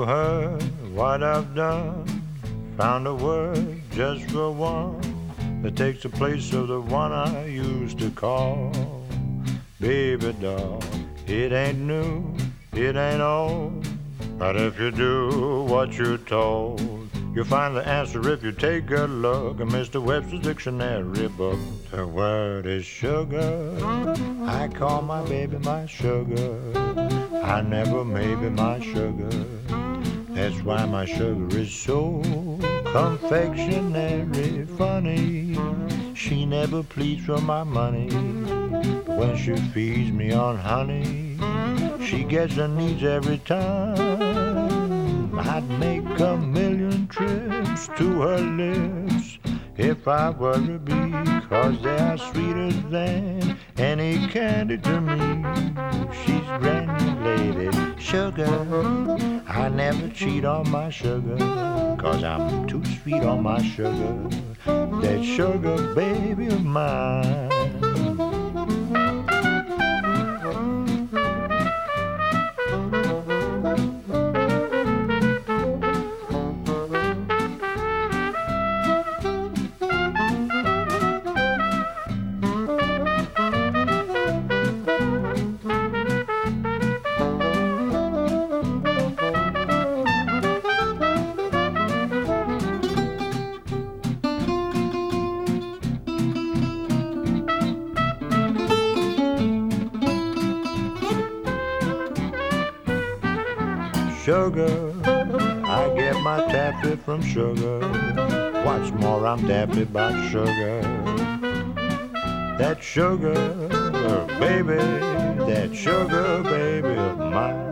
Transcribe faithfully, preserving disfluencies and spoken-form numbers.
her what I've done. Found a word just for one that takes the place of the one I used to call baby doll. It ain't new, it ain't old, but if you do what you're told, you'll find the answer if you take a look at Mister Webster's dictionary book. The word is sugar. I call my baby my sugar. I never maybe my sugar. That's why my sugar is so confectionery funny. She never pleads for my money, but when she feeds me on honey, she gets her needs every time. I'd make a million trips to her lips if I were a bee, 'cause they are sweeter than any candy to me. She's granulated sugar. I never cheat on my sugar, 'cause I'm too sweet on my sugar. That sugar baby of mine. Sugar, I get my taffy from sugar. What's more, I'm daffy by sugar. That sugar, baby, that sugar, baby of mine.